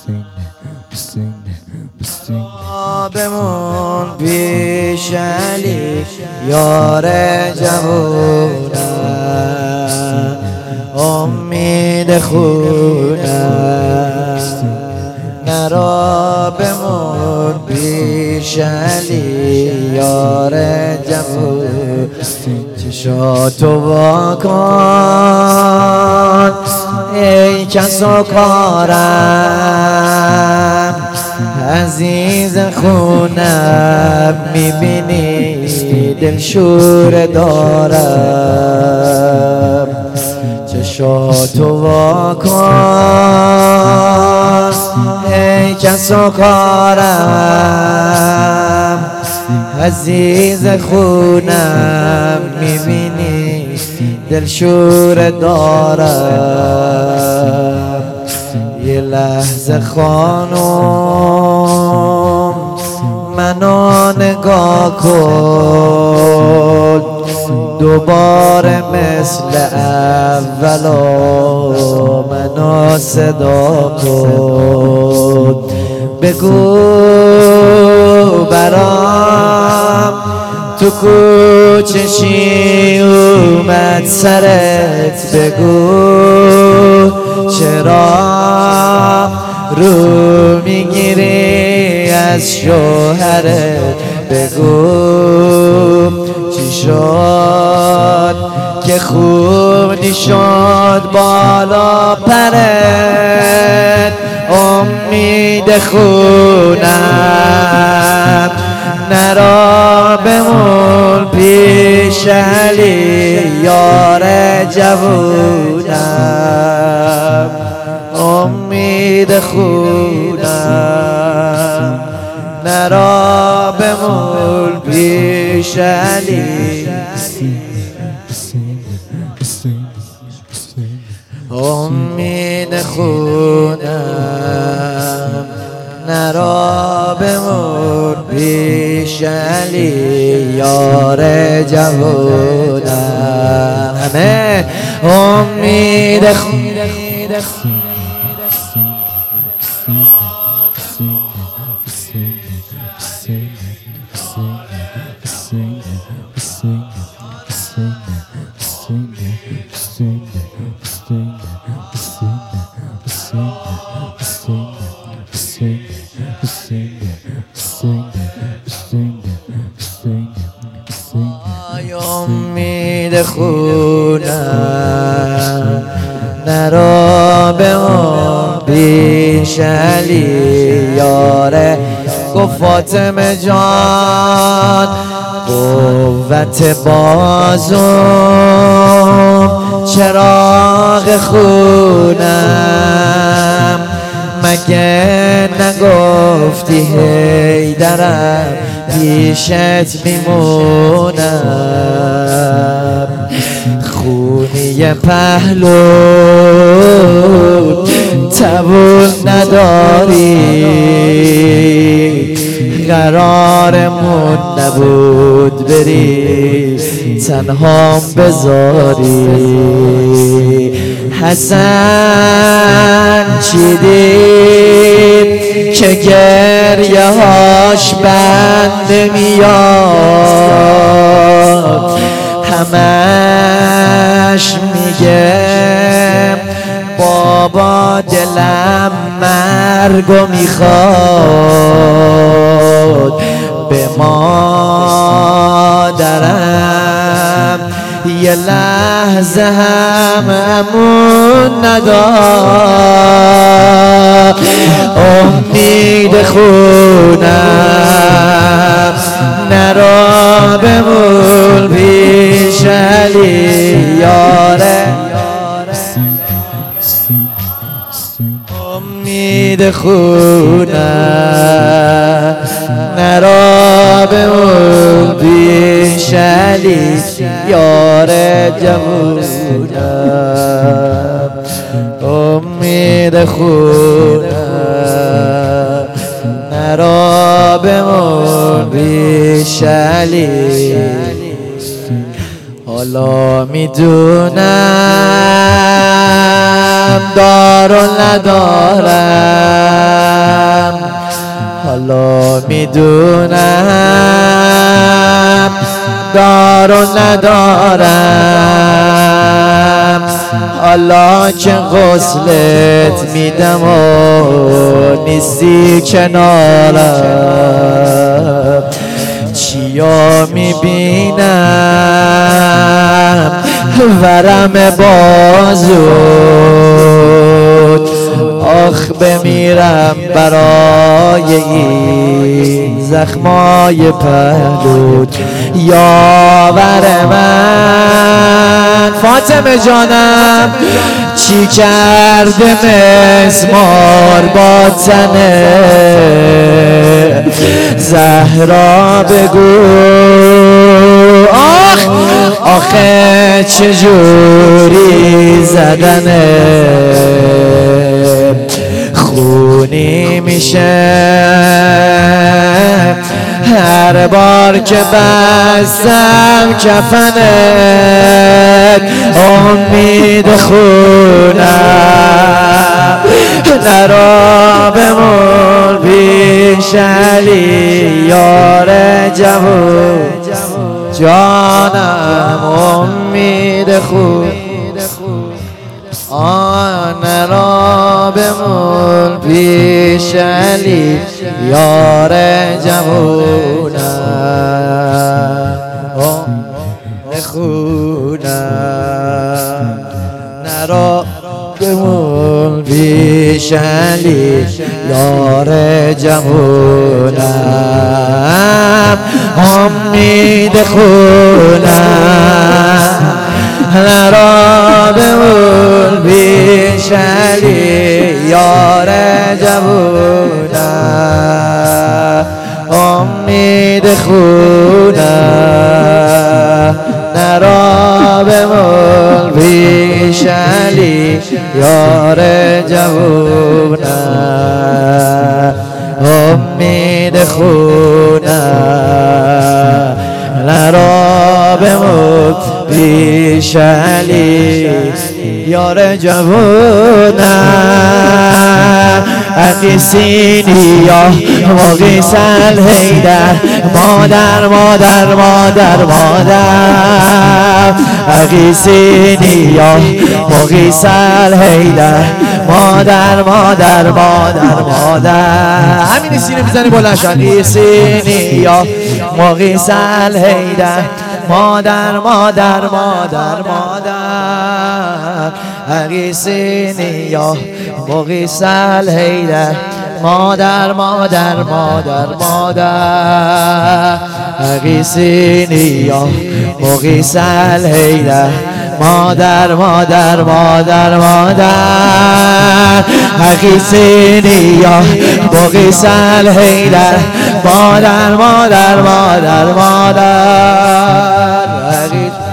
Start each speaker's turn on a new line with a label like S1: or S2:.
S1: بمون پیش علی یار جوونم، امید خونم. نرا بمون پیش علی یار جوونم، چشاتو واکن ای کس و کارم، عزیز خونم میبینی دلشور دارم. چشاتو واکن ای کس و کارم، عزیز خونم میبینی دلشور دارم. یه لحظه خانم منو نگاه کن، دوباره مثل اولا منو صدا کن. بگو برام تو کوچه چی اومد سرت، بگو چرا رو میگیری از شوهرت، بگو چی شد که خوردی شد بالا پرت. امید خونم نرا بمون پیش علی یار جوونم، امید خونم. نرا بمون پیش علی، امید خونم. نرا بمون پیش علی یار جوونم، همه امید خونم. امید خونم نرا بمون پیش علی یاره. گفت فاطمه جان قوت بازم چراغ خونم، مگه نگفتی حیدرم پیشت میمونم. خونی پهلو تبون نداری، قرارمون نبود بری تنهام بذاری. حسن چی دید که گریه هاش بند میاد، همش میگه بابا دلم مرگو میخواد، به مادرم یه لحظه هم امون نداد. امید خونم نرا بمون پیش علی یاره. امید خونم نرا بمون پیش علی یار جوونم، امید خونم نرا بمون پیش علی. حالا میدونم دار و ندارم، میدونم دار و ندارم، حالا که غسلت میدم و نیستی کنارم، چیا میبینم ورم بازود، آخ بمیرم برای این زخمای پهلود. یاور من فاطمه جانم چی کرده مسمار با تنه، زهرا بگو آخ آخه چجوری زدنه، خونی میشه هر بار که بستم کفنت، امید خونم نرا بمون پیش علی یار جوون، جانم امید خون نرا بمون پیش علی یار جوونم، امید خونم نرا بمون پیش علی یار جوونم، امید خونم نرا بمون پیش علی یار جوونم، امید خونم نرا بمون پیش علی یار جوونم، امید خونم نرا بمون پیش علی یار جوونم، اقیسینی یا مقیس الحیدر مادر مادر مادر مادر، اقیسینی یا مقیس الحیدر مادر مادر مادر مادر، همین سینه میزنی بلند شد، اقیسینی یا مقیس الحیدر مادر مادر مادر مادر، اقیسینی یا مقیس الحیدر مادر مادر مادر مادر، اقیسینی یا مقیس الحیدر مادر مادر مادر مادر، اقیسینی یا مقیس الحیدر مادر مادر مادر مادر.